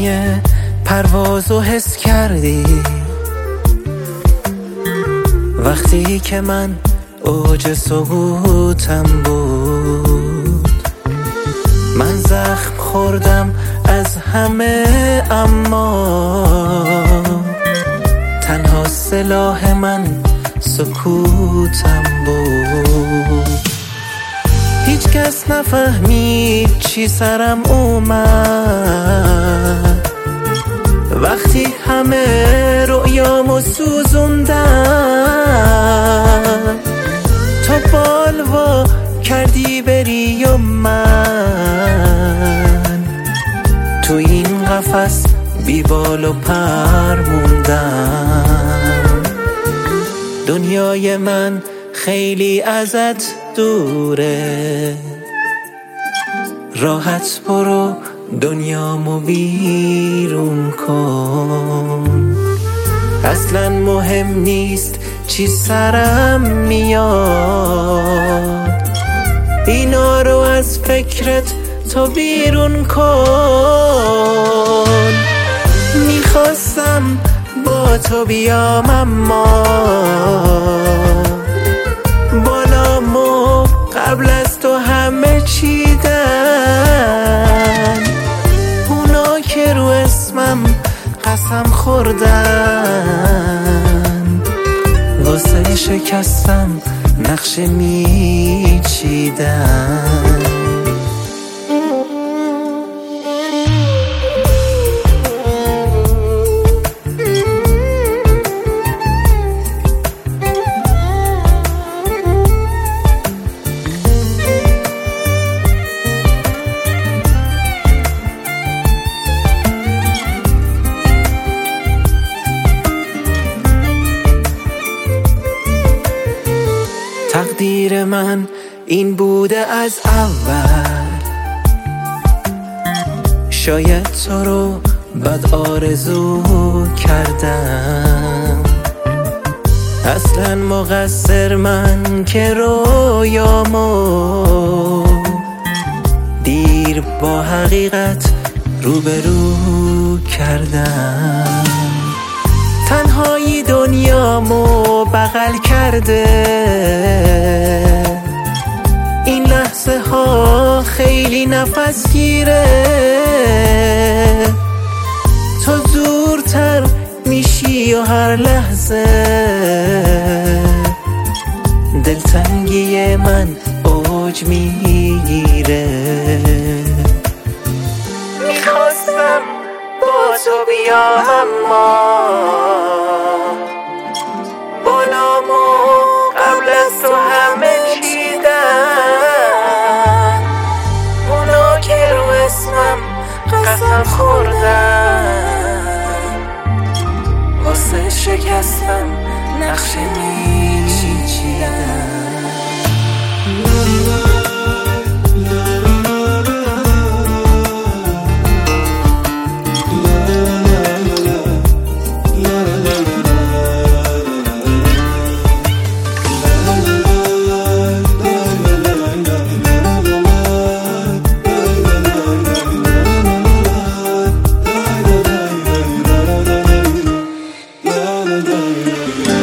معنی پروازو حس کردی وقتی که من اوج سقوطم بود. من زخم خوردم از همه اما تنها سلاح من سکوتم بود. هیچ کس نفهمید چی سرم اومد وقتی همه رؤیامو سوزوندم. تو بالوا کردی بری و من تو این قفس بی بال و پر موندم. دنیای من خیلی ازت دوره، راحت برو دنیامو بیرون کن. اصلا مهم نیست چی سرم میاد، اینا رو از فکرت تو بیرون کن. میخواستم با تو بیام اما بالامو قبل از تو همه چیدن. اونا که رو اسمم قسم خوردن واسه شکستم نقشه میچیدن. تقدیر من این بوده از اول، شاید تو رو بد آرزو کردم. اصلا مقصر من که رویامو دیر با حقیقت روبرو کردم. تنهایی دنیامو بغل کرده، این لحظه ها خیلی نفس گیره. تو دورتر میشی و هر لحظه دلتنگی من اوج میگیره. میخواستم با تو بیام اما بالامو قبل از تو همه چیدن. اونا که رو اسمم قسم خوردن واسه شکستم نقشه میچیدن. La la la la